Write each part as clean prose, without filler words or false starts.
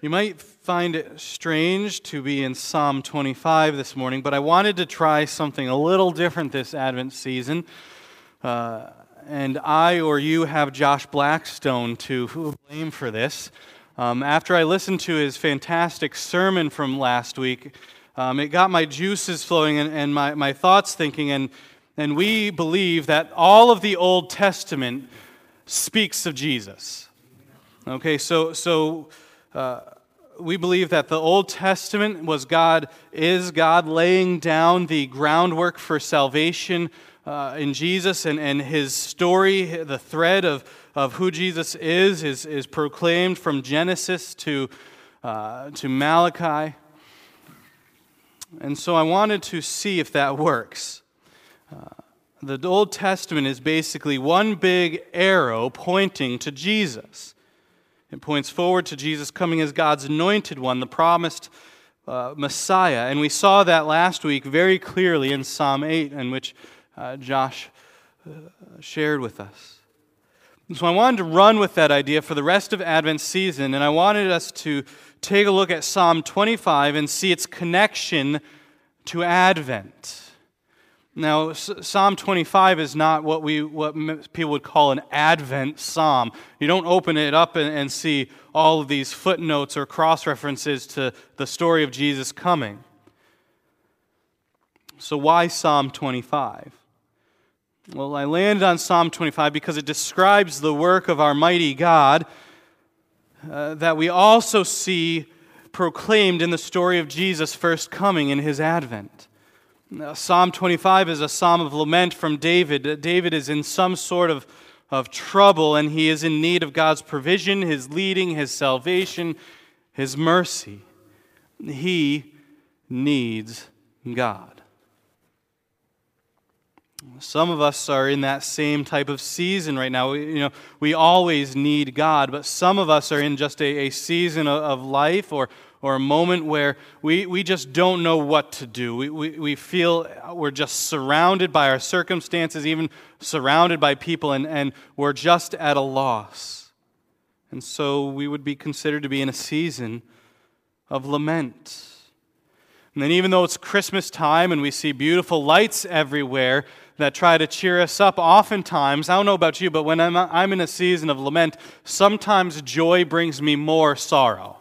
You might find it strange to be in Psalm 25 this morning, but I wanted to try something a little different this Advent season. And I or you have Josh Blackstone to blame for this. After I listened to his fantastic sermon from last week, it got my juices flowing and my thoughts thinking, and we believe that all of the Old Testament speaks of Jesus. Okay, so we believe that the Old Testament is God laying down the groundwork for salvation in Jesus, and his story, the thread of who Jesus is proclaimed from Genesis to Malachi. And so I wanted to see if that works. The Old Testament is basically one big arrow pointing to Jesus. It points forward to Jesus coming as God's anointed one, the promised Messiah. And we saw that last week very clearly in Psalm 8, in which Josh shared with us. And so I wanted to run with that idea for the rest of Advent season, and I wanted us to take a look at Psalm 25 and see its connection to Advent. Now, Psalm 25 is not what people would call an Advent psalm. You don't open it up and see all of these footnotes or cross-references to the story of Jesus coming. So why Psalm 25? Well, I landed on Psalm 25 because it describes the work of our mighty God that we also see proclaimed in the story of Jesus' first coming in his advent. Psalm 25 is a psalm of lament from David. David is in some sort of trouble, and he is in need of God's provision, his leading, his salvation, his mercy. He needs God. Some of us are in that same type of season right now. We always need God, but some of us are in just a season of life or a moment where we just don't know what to do. We feel we're just surrounded by our circumstances, even surrounded by people, and we're just at a loss. And so we would be considered to be in a season of lament. And then even though it's Christmas time and we see beautiful lights everywhere that try to cheer us up, oftentimes, I don't know about you, but when I'm in a season of lament, sometimes joy brings me more sorrow.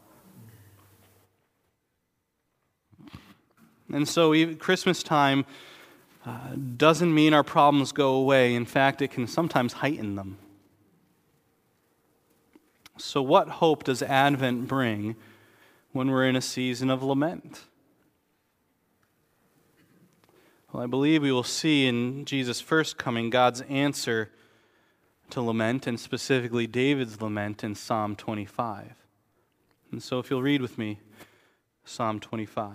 And so even Christmas time doesn't mean our problems go away. In fact, it can sometimes heighten them. So what hope does Advent bring when we're in a season of lament? Well, I believe we will see in Jesus' first coming God's answer to lament, and specifically David's lament in Psalm 25. And so if you'll read with me, Psalm 25.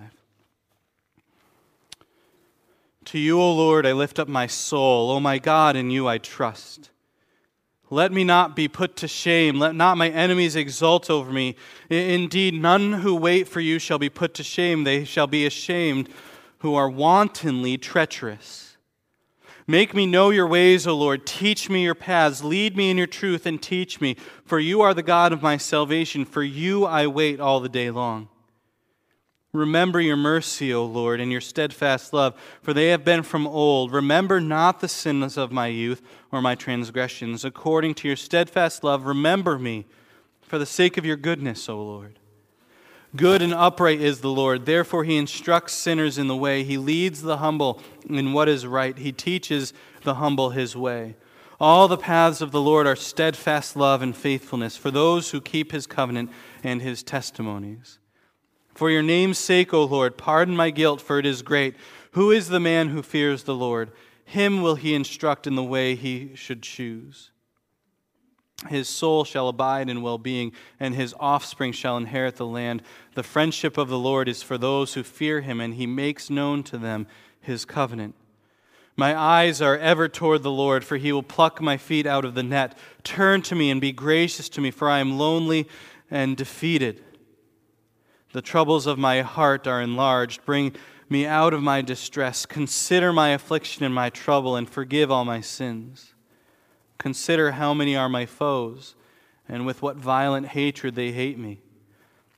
To you, O Lord, I lift up my soul. O my God, in you I trust. Let me not be put to shame. Let not my enemies exult over me. Indeed, none who wait for you shall be put to shame. They shall be ashamed who are wantonly treacherous. Make me know your ways, O Lord. Teach me your paths. Lead me in your truth and teach me. For you are the God of my salvation. For you I wait all the day long. Remember your mercy, O Lord, and your steadfast love, for they have been from old. Remember not the sins of my youth or my transgressions. According to your steadfast love, remember me for the sake of your goodness, O Lord. Good and upright is the Lord. Therefore he instructs sinners in the way. He leads the humble in what is right. He teaches the humble his way. All the paths of the Lord are steadfast love and faithfulness for those who keep his covenant and his testimonies. For your name's sake, O Lord, pardon my guilt, for it is great. Who is the man who fears the Lord? Him will he instruct in the way he should choose. His soul shall abide in well-being, and his offspring shall inherit the land. The friendship of the Lord is for those who fear him, and he makes known to them his covenant. My eyes are ever toward the Lord, for he will pluck my feet out of the net. Turn to me and be gracious to me, for I am lonely and defeated. The troubles of my heart are enlarged. Bring me out of my distress. Consider my affliction and my trouble, and forgive all my sins. Consider how many are my foes, and with what violent hatred they hate me.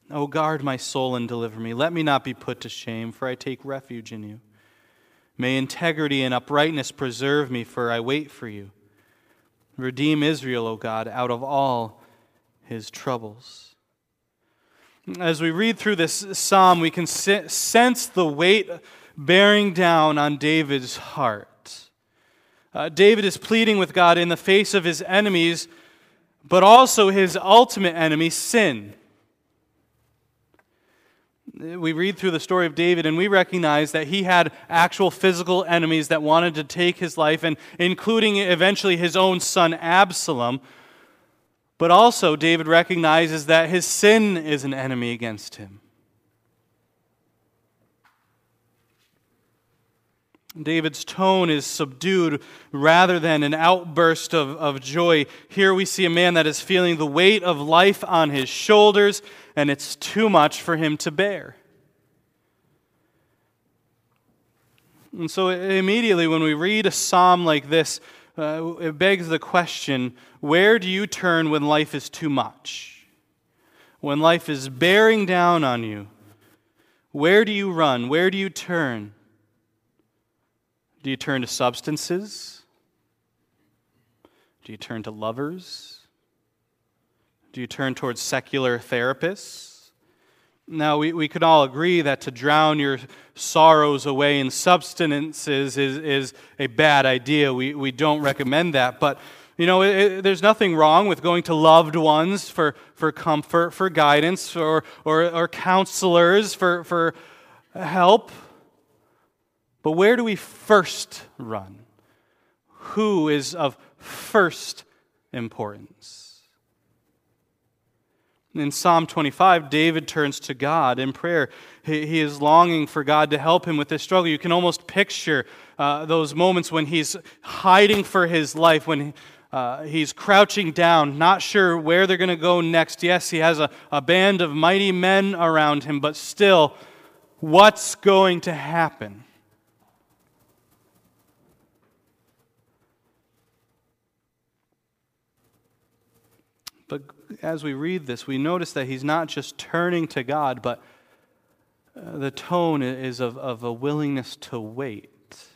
O guard my soul and deliver me. Let me not be put to shame, for I take refuge in you. May integrity and uprightness preserve me, for I wait for you. Redeem Israel, O God, out of all his troubles. As we read through this psalm, we can sense the weight bearing down on David's heart. David is pleading with God in the face of his enemies, but also his ultimate enemy, sin. We read through the story of David and we recognize that he had actual physical enemies that wanted to take his life, and including eventually his own son Absalom. But also David recognizes that his sin is an enemy against him. David's tone is subdued rather than an outburst of joy. Here we see a man that is feeling the weight of life on his shoulders, and it's too much for him to bear. And so immediately when we read a psalm like this, it begs the question, where do you turn when life is too much? When life is bearing down on you, where do you run? Where do you turn? Do you turn to substances? Do you turn to lovers? Do you turn towards secular therapists? Now, we could all agree that to drown your sorrows away in substances is a bad idea. We don't recommend that. But, there's nothing wrong with going to loved ones for comfort, for guidance, or counselors for help. But where do we first run? Who is of first importance? In Psalm 25, David turns to God in prayer. He is longing for God to help him with this struggle. You can almost picture those moments when he's hiding for his life, when he's crouching down, not sure where they're going to go next. Yes, he has a band of mighty men around him, but still, what's going to happen? But as we read this, we notice that he's not just turning to God, but the tone is of a willingness to wait.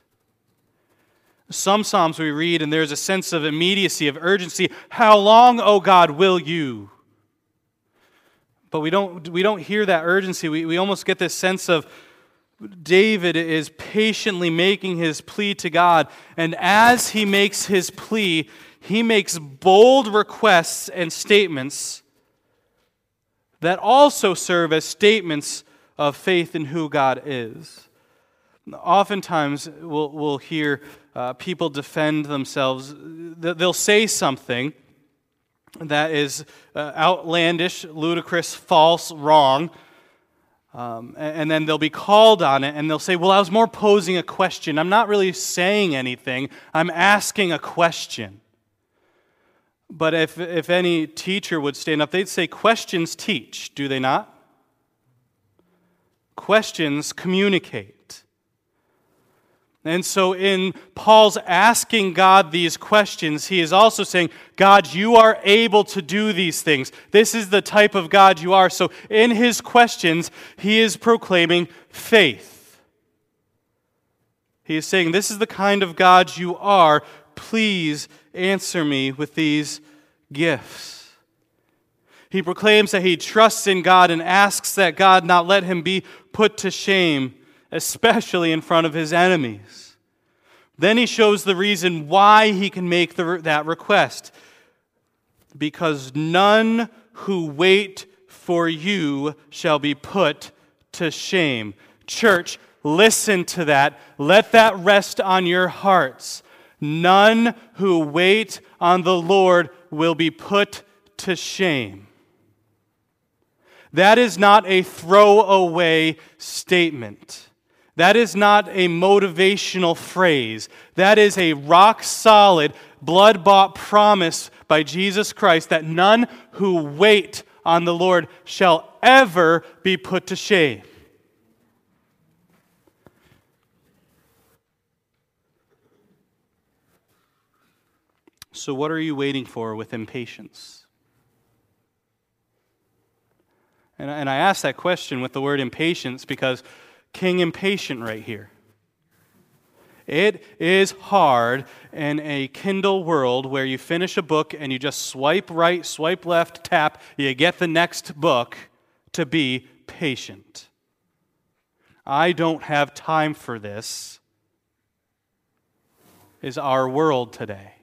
Some Psalms we read, and there's a sense of immediacy, of urgency. How long, O God, will you? But we don't hear that urgency. We almost get this sense of David is patiently making his plea to God, and as he makes his plea, he makes bold requests and statements that also serve as statements of faith in who God is. Oftentimes, we'll hear people defend themselves. They'll say something that is outlandish, ludicrous, false, wrong, and then they'll be called on it, and they'll say, well, I was more posing a question. I'm not really saying anything. I'm asking a question. But if any teacher would stand up, they'd say, questions teach, do they not? Questions communicate. And so in Paul's asking God these questions, he is also saying, God, you are able to do these things. This is the type of God you are. So in his questions, he is proclaiming faith. He is saying, this is the kind of God you are. Please answer me with these gifts. He proclaims that he trusts in God and asks that God not let him be put to shame, especially in front of his enemies. Then he shows the reason why he can make that request. Because none who wait for you shall be put to shame. Church, listen to that. Let that rest on your hearts. None who wait on the Lord will be put to shame. That is not a throwaway statement. That is not a motivational phrase. That is a rock-solid, blood-bought promise by Jesus Christ that none who wait on the Lord shall ever be put to shame. So what are you waiting for with impatience? And I ask that question with the word impatience because King Impatient right here. It is hard in a Kindle world where you finish a book and you just swipe right, swipe left, tap, you get the next book, to be patient. I don't have time for this, is our world today.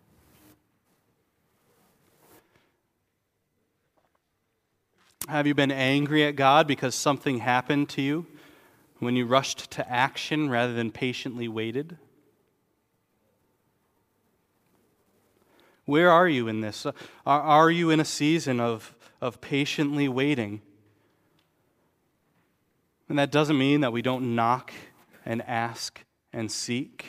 Have you been angry at God because something happened to you when you rushed to action rather than patiently waited? Where are you in this? Are you in a season of patiently waiting? And that doesn't mean that we don't knock and ask and seek.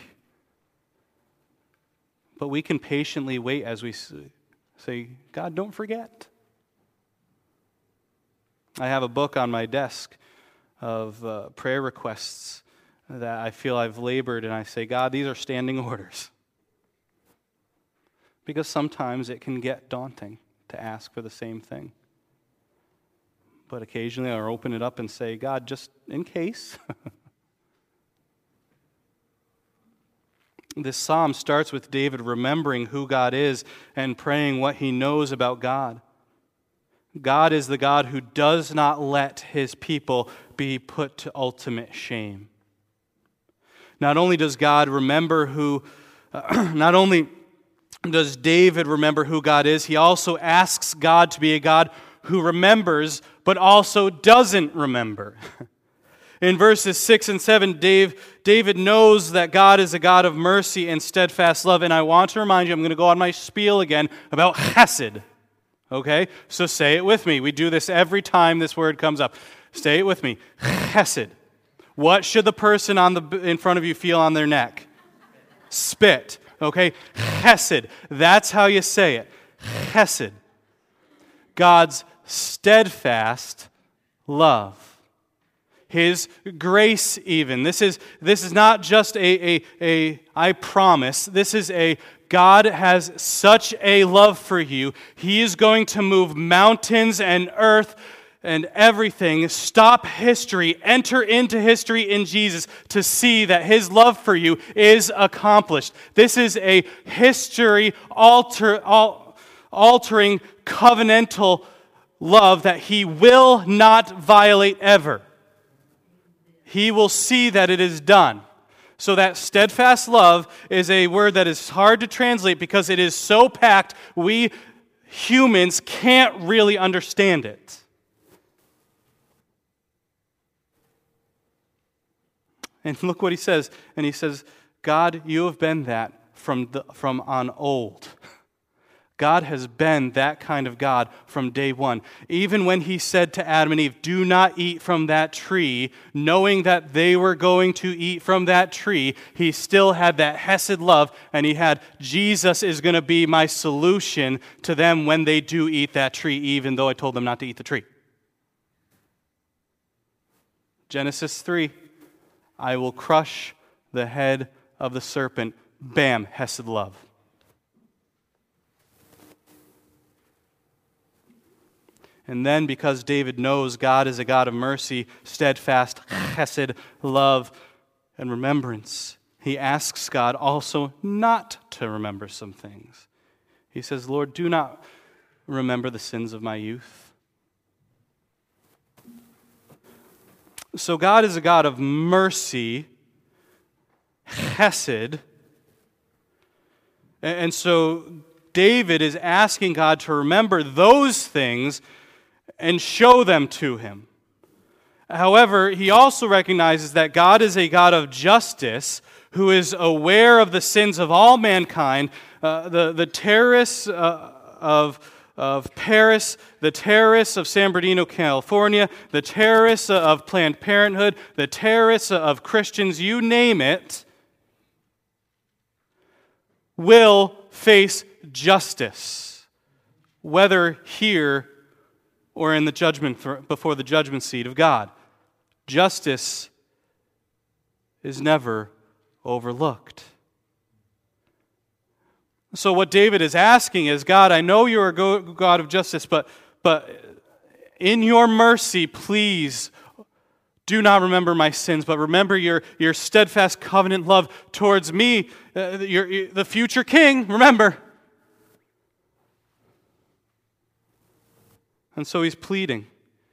But we can patiently wait as we say, God, don't forget. I have a book on my desk of prayer requests that I feel I've labored, and I say, God, these are standing orders. Because sometimes it can get daunting to ask for the same thing. But occasionally I'll open it up and say, God, just in case. This psalm starts with David remembering who God is and praying what he knows about God. God is the God who does not let his people be put to ultimate shame. Not only does God remember not only does David remember who God is, he also asks God to be a God who remembers, but also doesn't remember. In verses 6 and 7, David knows that God is a God of mercy and steadfast love. And I want to remind you, I'm going to go on my spiel again about chesed. Okay? So say it with me. We do this every time this word comes up. Say it with me. Chesed. What should the person in front of you feel on their neck? Spit. Okay? Chesed. That's how you say it. Chesed. God's steadfast love. His grace even. This is not just a I promise. This is a God has such a love for you. He is going to move mountains and earth and everything. Stop history. Enter into history in Jesus to see that His love for you is accomplished. This is a history altering covenantal love that He will not violate ever. He will see that it is done. So that steadfast love is a word that is hard to translate because it is so packed, we humans can't really understand it. And look what he says. And he says, God, you have been that from on old. God has been that kind of God from day one. Even when He said to Adam and Eve, do not eat from that tree, knowing that they were going to eat from that tree, He still had that hesed love, and He had, Jesus is going to be my solution to them when they do eat that tree, even though I told them not to eat the tree. Genesis 3, I will crush the head of the serpent. Bam, hesed love. And then, because David knows God is a God of mercy, steadfast, chesed, love, and remembrance, he asks God also not to remember some things. He says, Lord, do not remember the sins of my youth. So God is a God of mercy, chesed, and so David is asking God to remember those things and show them to him. However, he also recognizes that God is a God of justice who is aware of the sins of all mankind. The terrorists of Paris, the terrorists of San Bernardino, California, the terrorists of Planned Parenthood, the terrorists of Christians, you name it, will face justice, whether here or in the judgment before the judgment seat of God. Justice is never overlooked. So what David is asking is, God, I know you're a God of justice, but in your mercy, please do not remember my sins, but remember your steadfast covenant love towards me, the future king, remember. And so he's pleading.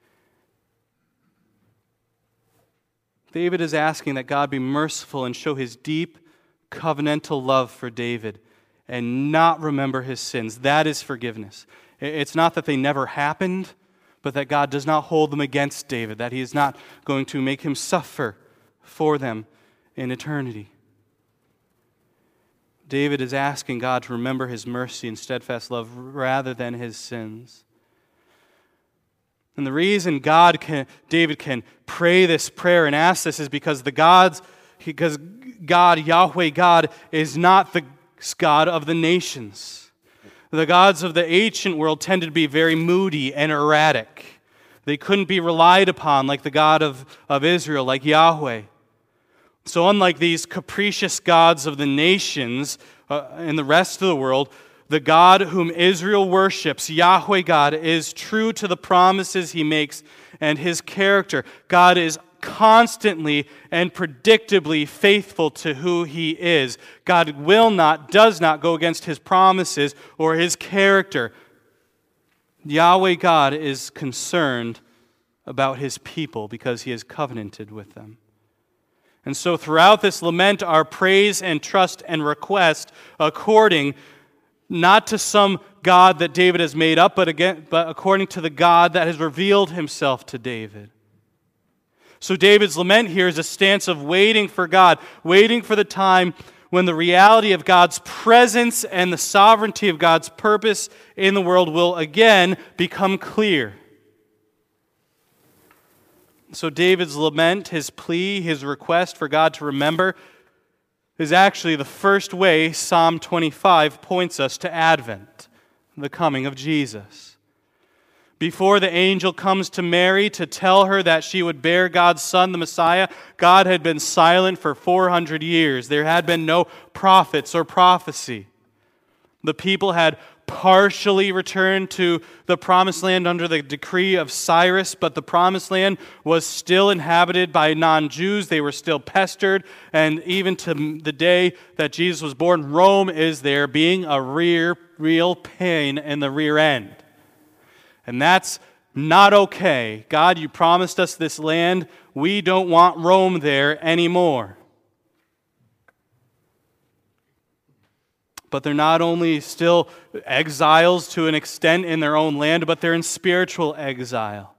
David is asking that God be merciful and show his deep covenantal love for David and not remember his sins. That is forgiveness. It's not that they never happened, but that God does not hold them against David, that he is not going to make him suffer for them in eternity. David is asking God to remember his mercy and steadfast love rather than his sins. And the reason David can pray this prayer and ask this is because God, Yahweh God, is not the God of the nations. The gods of the ancient world tended to be very moody and erratic. They couldn't be relied upon like the God of Israel, like Yahweh. So unlike these capricious gods of the nations and the rest of the world, the God whom Israel worships, Yahweh God, is true to the promises he makes and his character. God is constantly and predictably faithful to who he is. God does not go against his promises or his character. Yahweh God is concerned about his people because he has covenanted with them. And so throughout this lament, our praise and trust and request according not to some God that David has made up, but according to the God that has revealed himself to David. So David's lament here is a stance of waiting for God, waiting for the time when the reality of God's presence and the sovereignty of God's purpose in the world will again become clear. So David's lament, his plea, his request for God to remember is actually the first way Psalm 25 points us to Advent, the coming of Jesus. Before the angel comes to Mary to tell her that she would bear God's Son, the Messiah, God had been silent for 400 years. There had been no prophets or prophecy. The people had partially returned to the Promised Land under the decree of Cyrus, but the Promised Land was still inhabited by non-Jews. They were still pestered, and even to the day that Jesus was born, Rome is there being a real pain in the rear end. And that's not okay. God, you promised us this land. We don't want Rome there anymore. But they're not only still exiles to an extent in their own land, but they're in spiritual exile.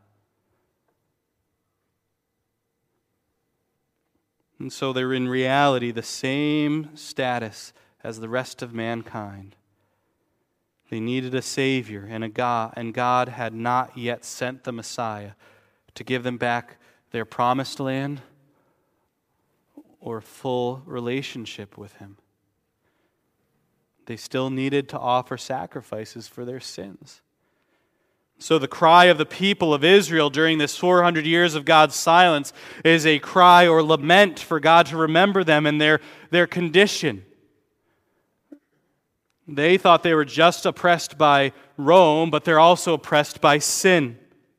And so they're in reality the same status as the rest of mankind. They needed a Savior and God had not yet sent the Messiah to give them back their promised land or full relationship with Him. They still needed to offer sacrifices for their sins. So the cry of the people of Israel during this 400 years of God's silence is a cry or lament for God to remember them and their condition. They thought they were just oppressed by Rome, but they're also oppressed by sin.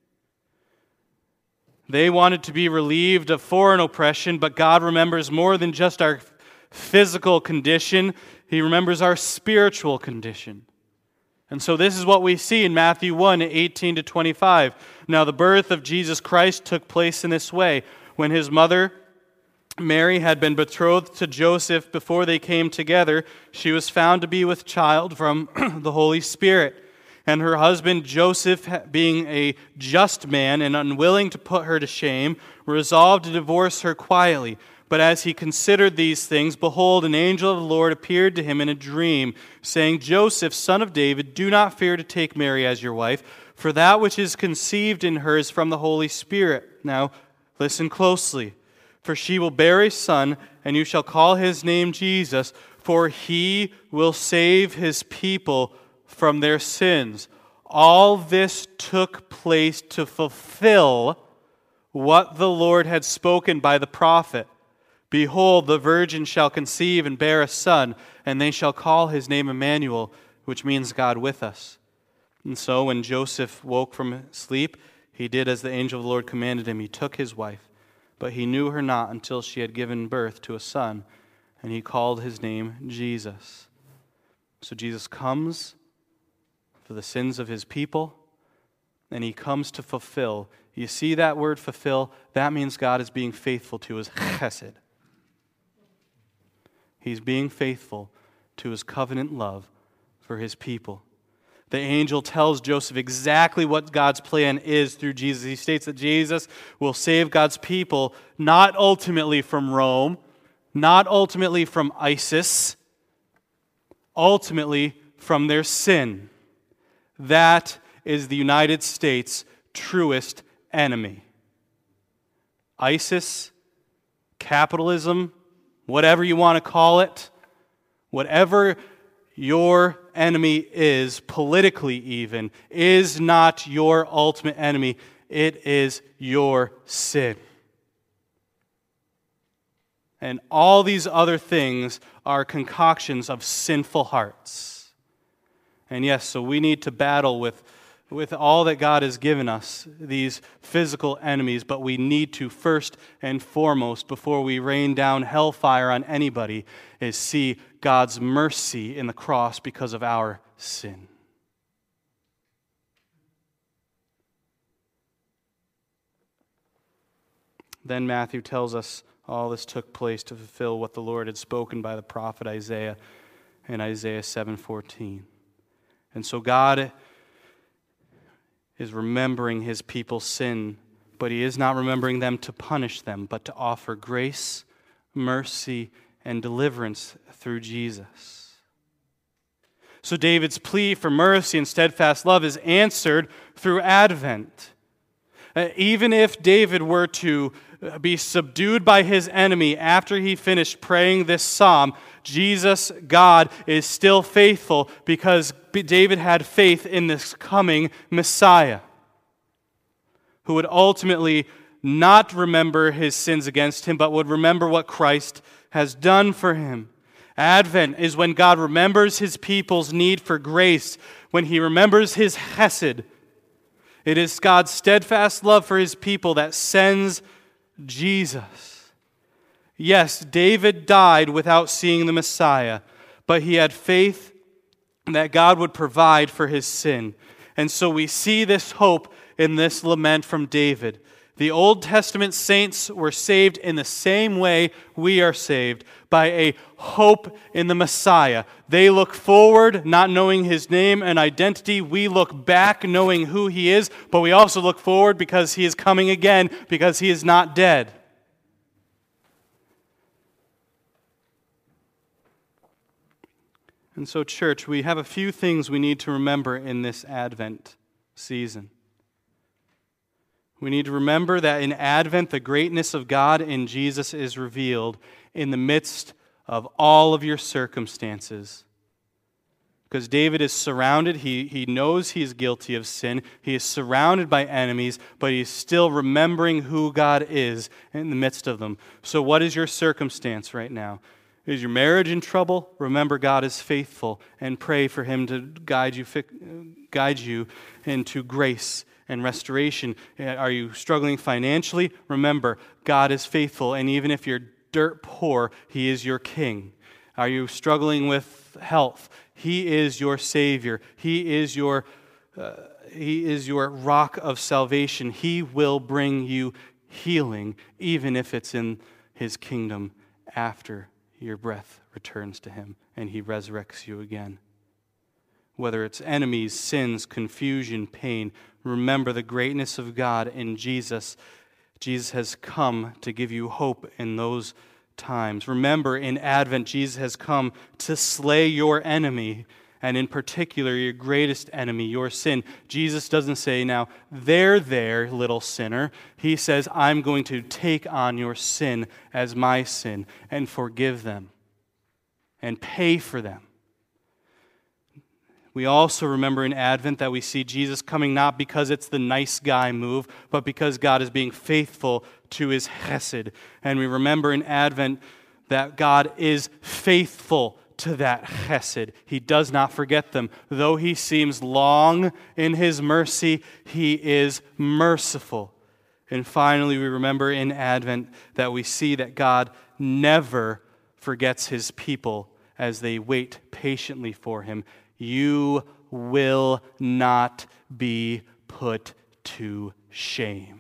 They wanted to be relieved of foreign oppression, but God remembers more than just our physical condition. He remembers our spiritual condition. And so this is what we see in Matthew 1, 18 to 25. Now the birth of Jesus Christ took place in this way. When his mother Mary had been betrothed to Joseph before they came together, she was found to be with child from the Holy Spirit. And her husband Joseph, being a just man and unwilling to put her to shame, resolved to divorce her quietly. But as he considered these things, behold, an angel of the Lord appeared to him in a dream, saying, Joseph, son of David, do not fear to take Mary as your wife, for that which is conceived in her is from the Holy Spirit. Now, listen closely. For she will bear a son, and you shall call his name Jesus, for he will save his people from their sins. All this took place to fulfill what the Lord had spoken by the prophet. Behold, the virgin shall conceive and bear a son, and they shall call his name Emmanuel, which means God with us. And so when Joseph woke from sleep, He did as the angel of the Lord commanded him. He took his wife, but he knew her not until she had given birth to a son, and he called his name Jesus. So Jesus comes for the sins of his people, and he comes to fulfill. You see that word fulfill? That means God is being faithful to his chesed. He's being faithful to his covenant love for his people. The angel tells Joseph exactly what God's plan is through Jesus. He states that Jesus will save God's people not ultimately from Rome, not ultimately from ISIS, ultimately from their sin. That is the United States' truest enemy. ISIS, capitalism, whatever you want to call it, whatever your enemy is, politically even, is not your ultimate enemy. It is your sin. And all these other things are concoctions of sinful hearts. And yes, so we need to battle with all that God has given us, these physical enemies, but we need to first and foremost, before we rain down hellfire on anybody, is see God's mercy in the cross because of our sin. Then Matthew tells us all this took place to fulfill what the Lord had spoken by the prophet Isaiah in Isaiah 7:14. And so God is remembering his people's sin, but he is not remembering them to punish them, but to offer grace, mercy, and deliverance through Jesus. So David's plea for mercy and steadfast love is answered through Advent. Even if David were to be subdued by his enemy after he finished praying this psalm, Jesus, God, is still faithful because David had faith in this coming Messiah who would ultimately not remember his sins against him, but would remember what Christ has done for him. Advent is when God remembers his people's need for grace, when he remembers his chesed. It is God's steadfast love for his people that sends Jesus. Yes, David died without seeing the Messiah, but he had faith that God would provide for his sin. And so we see this hope in this lament from David. The Old Testament saints were saved in the same way we are saved, by a hope in the Messiah. They look forward, not knowing his name and identity. We look back, knowing who he is, but we also look forward because he is coming again, because he is not dead. And so, church, we have a few things we need to remember in this Advent season. We need to remember that in Advent, the greatness of God in Jesus is revealed in the midst of all of your circumstances. Because David is surrounded, he knows he is guilty of sin, he is surrounded by enemies, but he's still remembering who God is in the midst of them. So what is your circumstance right now? Is your marriage in trouble? Remember God is faithful and pray for him to guide you into grace and restoration. Are you struggling financially? Remember, God is faithful, and even if you're dirt poor, he is your king. Are you struggling with health? He is your Savior. He is your rock of salvation. He will bring you healing, even if it's in his kingdom after your breath returns to him and he resurrects you again. Whether it's enemies, sins, confusion, pain, remember the greatness of God in Jesus. Jesus has come to give you hope in those times. Remember, in Advent, Jesus has come to slay your enemy, and in particular, your greatest enemy, your sin. Jesus doesn't say, now, there, little sinner. He says, I'm going to take on your sin as my sin and forgive them and pay for them. We also remember in Advent that we see Jesus coming not because it's the nice guy move, but because God is being faithful to his chesed. And we remember in Advent that God is faithful to that chesed. He does not forget them. Though he seems long in his mercy, he is merciful. And finally, we remember in Advent that we see that God never forgets his people as they wait patiently for him. You will not be put to shame.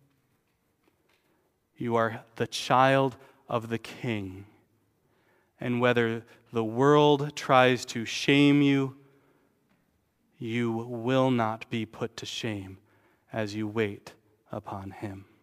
You are the child of the King. And whether the world tries to shame you, you will not be put to shame as you wait upon him.